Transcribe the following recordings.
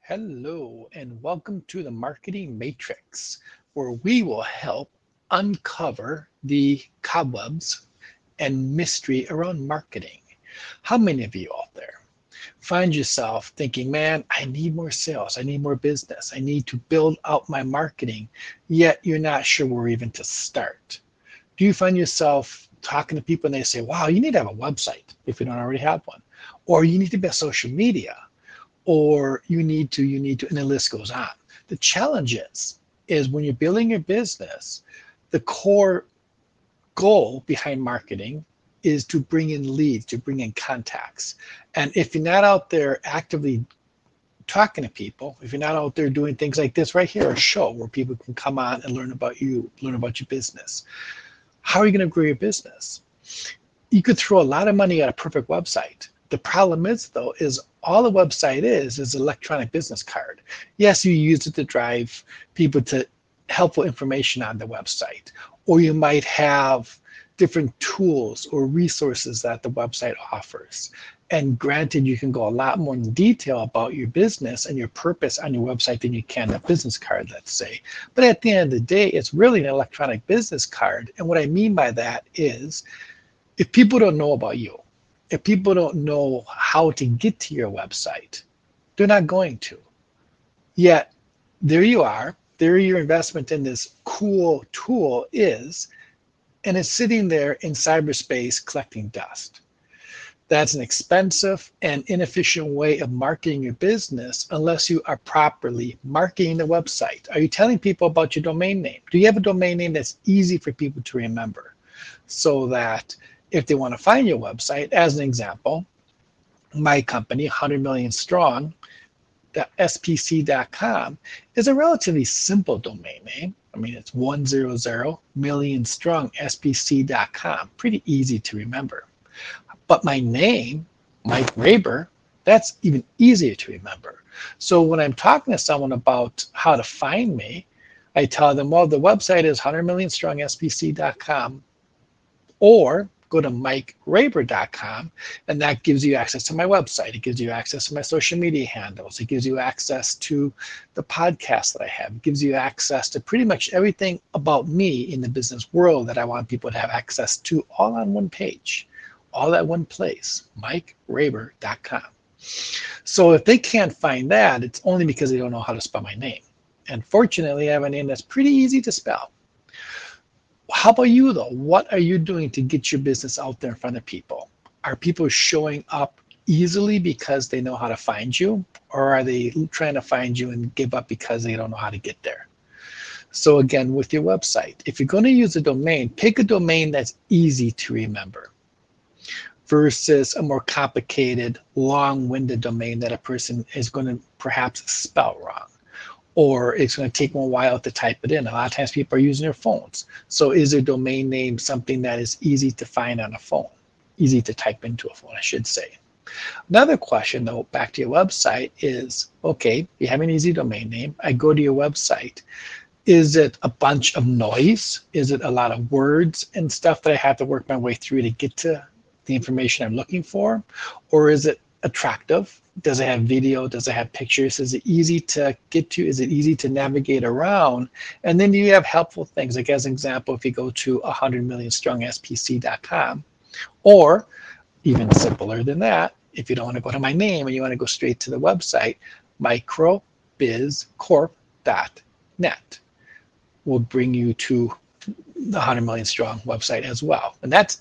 Hello, and welcome to the Marketing Matrix, where we will help uncover the cobwebs and mystery around marketing. How many of you out there find yourself thinking, man, I need more sales, I need more business, I need to build out my marketing, yet you're not sure where even to start? Do you find yourself talking to people and they say, wow, you need to have a website if you don't already have one, or you need to be on social media? Or you need to, and the list goes on. The challenge is when you're building your business, the core goal behind marketing is to bring in leads, to bring in contacts. And if you're not out there actively talking to people, if you're not out there doing things like this right here, a show where people can come on and learn about you, learn about your business, how are you going to grow your business? You could throw a lot of money at a perfect website. The problem is, though, is all the website is an electronic business card. Yes, you use it to drive people to helpful information on the website, or you might have different tools or resources that the website offers. And granted, you can go a lot more in detail about your business and your purpose on your website than you can a business card, let's say. But at the end of the day, it's really an electronic business card. And what I mean by that is, if people don't know about you, if people don't know how to get to your website, they're not going to. Yet, there you are, there your investment in this cool tool is, and it's sitting there in cyberspace collecting dust. That's an expensive and inefficient way of marketing your business unless you are properly marketing the website. Are you telling people about your domain name? Do you have a domain name that's easy for people to remember so that if they want to find your website, as an example, my company, 100 Million Strong, SPC.com, is a relatively simple domain name. I mean, it's 100 million strong SPC.com. Pretty easy to remember. But my name, Mike Raber, that's even easier to remember. So when I'm talking to someone about how to find me, I tell them, well, the website is 100 million strong SPC.com, or go to mikeraber.com, and that gives you access to my website. It gives you access to my social media handles. It gives you access to the podcast that I have. It gives you access to pretty much everything about me in the business world that I want people to have access to, all on one page, all at one place, mikeraber.com. So if they can't find that, it's only because they don't know how to spell my name. And fortunately, I have a name that's pretty easy to spell. How about you, though? What are you doing to get your business out there in front of people? Are people showing up easily because they know how to find you? Or are they trying to find you and give up because they don't know how to get there? So again, with your website, if you're going to use a domain, pick a domain that's easy to remember versus a more complicated, long-winded domain that a person is going to perhaps spell wrong, or it's going to take them a while to type it in. A lot of times people are using their phones. So is their domain name something that is easy to find on a phone? Easy to type into a phone, I should say. Another question, though, back to your website is, okay, you have an easy domain name. I go to your website. Is it a bunch of noise? Is it a lot of words and stuff that I have to work my way through to get to the information I'm looking for? Or is it attractive? Does it have video? Does it have pictures? Is it easy to get to? Is it easy to navigate around? And then do you have helpful things? Like as an example, if you go to 100 million strong SPC.com, or even simpler than that, if you don't want to go to my name and you want to go straight to the website, microbizcorp.net will bring you to the 100 Million Strong website as well. And that's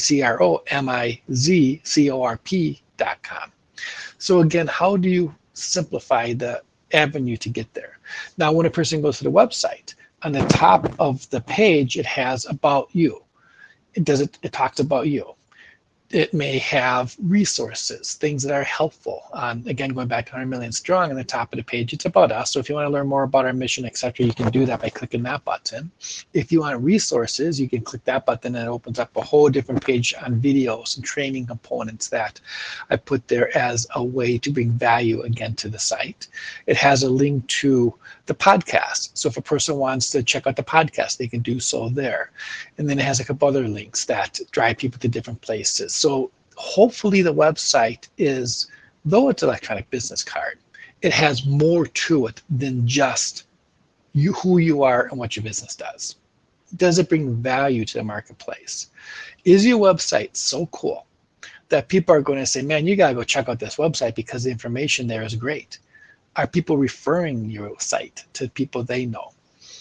micromizcorp.com. So again, how do you simplify the avenue to get there? Now, when a person goes to the website, on the top of the page, it has about you. It talks about you. It may have resources, things that are helpful. Again, going back to 100 Million Strong, on the top of the page, it's about us. So if you want to learn more about our mission, etc., you can do that by clicking that button. If you want resources, you can click that button and it opens up a whole different page on videos and training components that I put there as a way to bring value again to the site. It has a link to the podcast. So if a person wants to check out the podcast, they can do so there. And then it has a couple other links that drive people to different places. So hopefully the website is, though it's an electronic business card, it has more to it than just you, who you are and what your business does. Does it bring value to the marketplace? Is your website so cool that people are going to say, man, you got to go check out this website because the information there is great? Are people referring your site to people they know?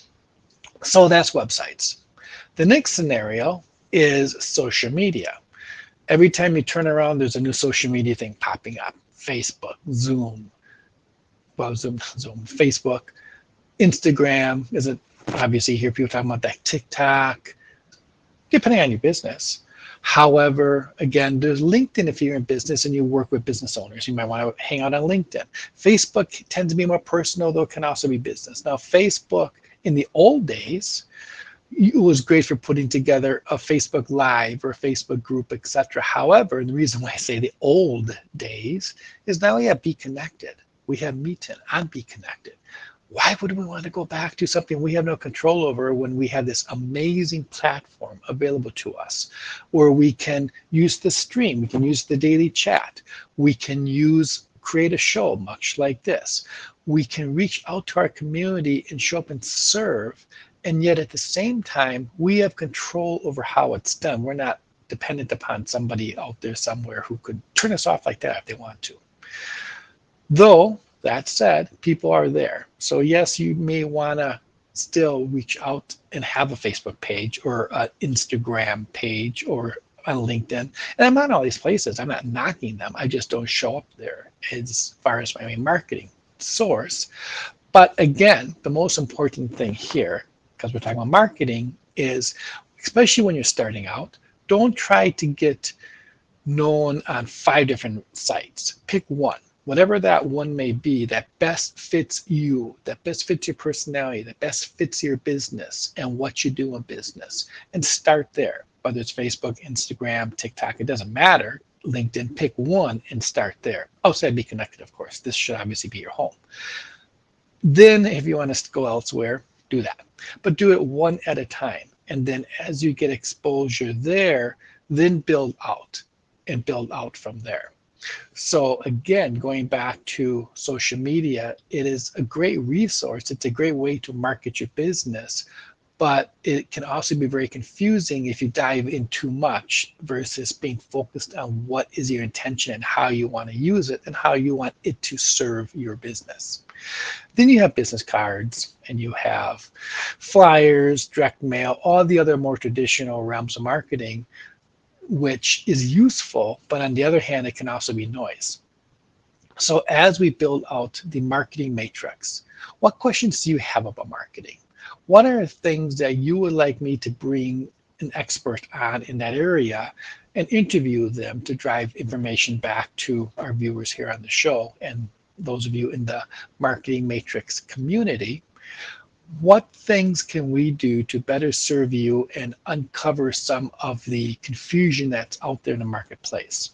So that's websites. The next scenario is social media. Every time you turn around, there's a new social media thing popping up. Facebook, Zoom, Facebook, Instagram. Is it obviously you hear people talking about that, TikTok, depending on your business. However, again, there's LinkedIn if you're in business and you work with business owners. You might want to hang out on LinkedIn. Facebook tends to be more personal, though it can also be business. Now, Facebook in the old days, it was great for putting together a Facebook Live or a Facebook group, etc. However, the reason why I say the old days is now we have Be Connected. We have Meetin on Be Connected. Why would we want to go back to something we have no control over when we have this amazing platform available to us where we can use the stream, we can use the daily chat, we can create a show much like this. We can reach out to our community and show up and serve, and yet at the same time, we have control over how it's done. We're not dependent upon somebody out there somewhere who could turn us off like that if they want to. Though, that said, people are there. So yes, you may want to still reach out and have a Facebook page or an Instagram page or on LinkedIn. And I'm on all these places. I'm not knocking them. I just don't show up there as far as my main marketing source. But again, the most important thing here, because we're talking about marketing, is especially when you're starting out, don't try to get known on 5 different sites. Pick one. Whatever that one may be, that best fits you, that best fits your personality, that best fits your business and what you do in business. And start there, whether it's Facebook, Instagram, TikTok, it doesn't matter. LinkedIn, pick one and start there. Outside Be Connected, of course. This should obviously be your home. Then if you want to go elsewhere, do that. But do it one at a time. And then as you get exposure there, then build out and build out from there. So again, going back to social media, it is a great resource. It's a great way to market your business, but it can also be very confusing if you dive in too much versus being focused on what is your intention and how you want to use it and how you want it to serve your business. Then you have business cards and you have flyers, direct mail, all the other more traditional realms of marketing, which is useful, but on the other hand, it can also be noise. So as we build out the marketing matrix, what questions do you have about marketing? What are things that you would like me to bring an expert on in that area and interview them to drive information back to our viewers here on the show and those of you in the marketing matrix community? What things can we do to better serve you and uncover some of the confusion that's out there in the marketplace?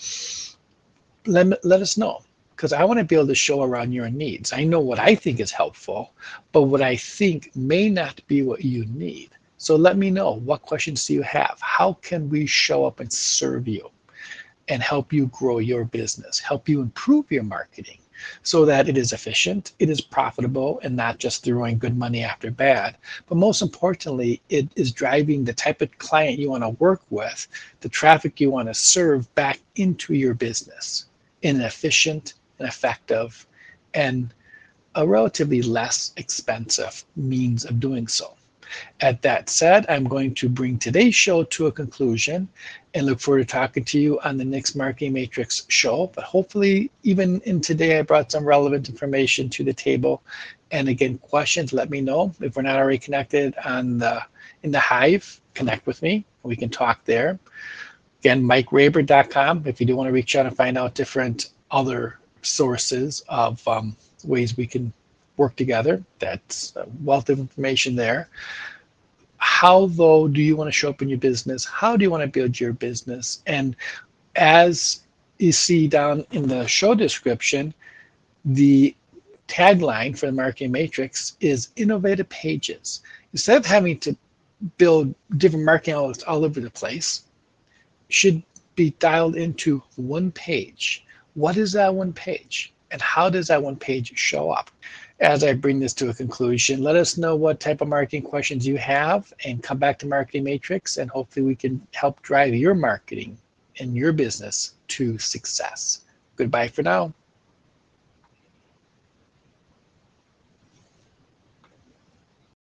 Let us know, because I want to be able to show around your needs. I know what I think is helpful, but what I think may not be what you need. So let me know, what questions do you have? How can we show up and serve you and help you grow your business, help you improve your marketing, so that it is efficient, it is profitable, and not just throwing good money after bad. But most importantly, it is driving the type of client you want to work with, the traffic you want to serve back into your business in an efficient and effective and a relatively less expensive means of doing so. At that said, I'm going to bring today's show to a conclusion and look forward to talking to you on the next Marketing Matrix show. But hopefully, even in today, I brought some relevant information to the table. And again, questions, let me know. If we're not already connected in the Hive, connect with me. We can talk there. Again, MikeRaber.com if you do want to reach out and find out different other sources of ways we can work together. That's a wealth of information there. How, though, do you want to show up in your business? How do you want to build your business? And as you see down in the show description, the tagline for the Marketing Matrix is innovative pages. Instead of having to build different marketing outlets all over the place, should be dialed into one page. What is that one page? And how does that one page show up? As I bring this to a conclusion, let us know what type of marketing questions you have and come back to Marketing Matrix, and hopefully we can help drive your marketing and your business to success. Goodbye for now.